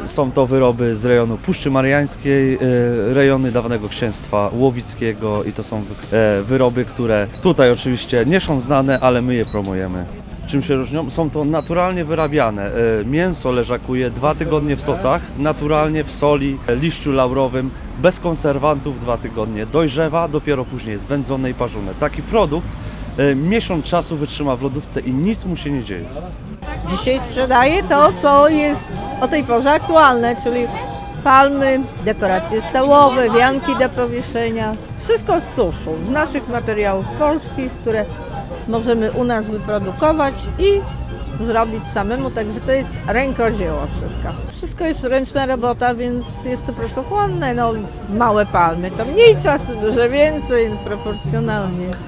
Są to wyroby z rejonu Puszczy Mariańskiej, rejony dawnego księstwa łowickiego i to są wyroby, które tutaj oczywiście nie są znane, ale my je promujemy. Czym się różnią? Są to naturalnie wyrabiane. Mięso leżakuje 2 tygodnie w sosach, naturalnie w soli, liściu laurowym, bez konserwantów 2 tygodnie. Dojrzewa, dopiero później jest wędzone i parzone. Taki produkt miesiąc czasu wytrzyma w lodówce i nic mu się nie dzieje. Dzisiaj sprzedaję to, co jest o tej porze aktualne, czyli palmy, dekoracje stołowe, wianki do powieszenia. Wszystko z suszu, z naszych materiałów polskich, które możemy u nas wyprodukować i zrobić samemu, także to jest rękodzieło wszystko. Wszystko jest ręczna robota, więc jest to pracochłonne. No, małe palmy to mniej czasu, duże więcej, proporcjonalnie.